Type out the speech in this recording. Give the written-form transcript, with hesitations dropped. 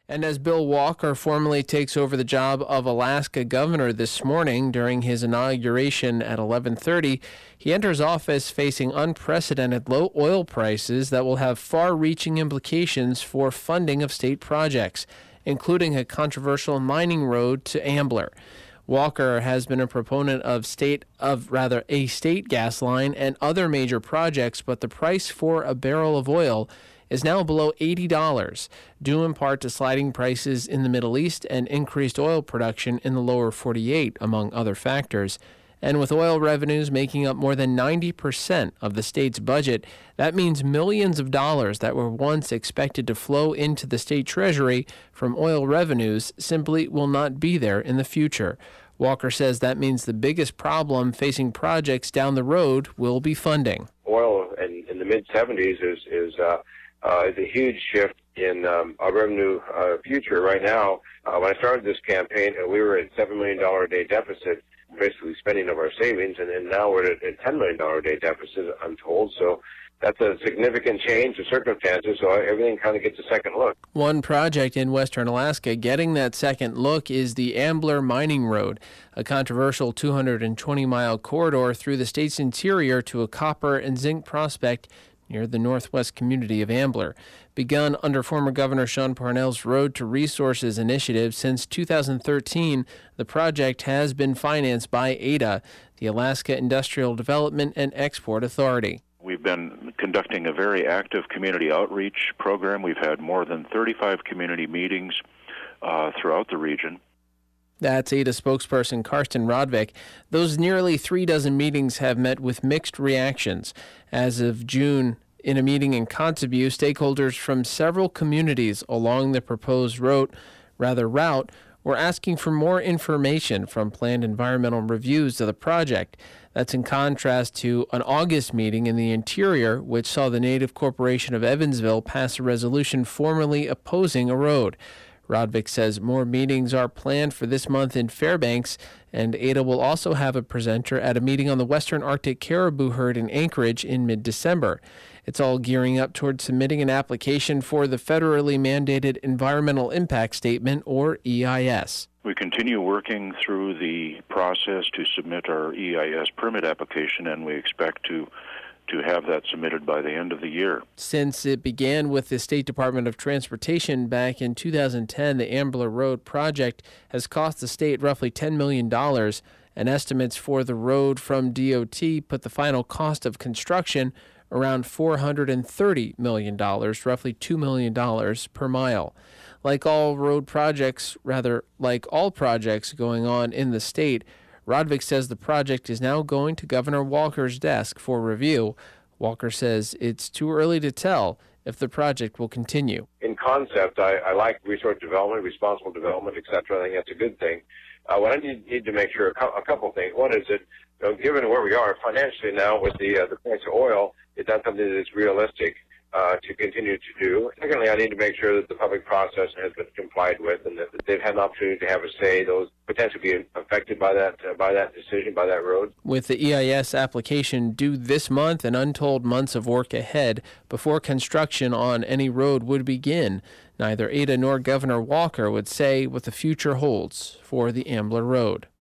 And as Bill Walker formally takes over the job of Alaska governor this morning during his inauguration at 11:30, he enters office facing unprecedented low oil prices that will have far-reaching implications for funding of state projects, including a controversial mining road to Ambler. Walker has been a proponent of a state gas line and other major projects, but the price for a barrel of oil is now below $80, due in part to sliding prices in the Middle East and increased oil production in the lower 48, among other factors. And with oil revenues making up more than 90% of the state's budget, that means millions of dollars that were once expected to flow into the state treasury from oil revenues simply will not be there in the future. Walker says that means the biggest problem facing projects down the road will be funding. Oil in the mid-70s is a huge shift in our revenue future. Right now, when I started this campaign, we were at $7 million a day deficit, basically spending of our savings, and now we're at a $10 million a day deficit, I'm told. So that's a significant change of circumstances, so everything kind of gets a second look. One project in western Alaska getting that second look is the Ambler Mining Road, a controversial 220-mile corridor through the state's interior to a copper and zinc prospect near the northwest community of Ambler. Begun under former Governor Sean Parnell's Road to Resources initiative since 2013, the project has been financed by AIDA, the Alaska Industrial Development and Export Authority. We've been conducting a very active community outreach program. We've had more than 35 community meetings throughout the region. That's AIDA spokesperson Karsten Rodvik. Those nearly 36 meetings have met with mixed reactions. As of June, in a meeting in Kotzebue, stakeholders from several communities along the proposed route were asking for more information from planned environmental reviews of the project. That's in contrast to an August meeting in the interior, which saw the Native Corporation of Evansville pass a resolution formally opposing a road. Rodvik says more meetings are planned for this month in Fairbanks, and AIDA will also have a presenter at a meeting on the Western Arctic caribou herd in Anchorage in mid-December. It's all gearing up toward submitting an application for the federally mandated Environmental Impact Statement, or EIS. We continue working through the process to submit our EIS permit application, and we expect to have that submitted by the end of the year. Since it began with the State Department of Transportation back in 2010, the Ambler Road project has cost the state roughly $10 million, and estimates for the road from DOT put the final cost of construction around $430 million, roughly $2 million per mile. Like all projects going on in the state, Rodvik says the project is now going to Governor Walker's desk for review. Walker says it's too early to tell if the project will continue. In concept, I like resource development, responsible development, etc. I think that's a good thing. What I need to make sure a couple things. One is that, given where we are financially now with the price of oil, it's not something that is realistic to continue to do. Secondly, I need to make sure that the public process has been complied with and that they've had an opportunity to have a say, those potentially be affected by that decision, by that road. With the EIS application due this month and untold months of work ahead before construction on any road would begin, neither AIDA nor Governor Walker would say what the future holds for the Ambler Road.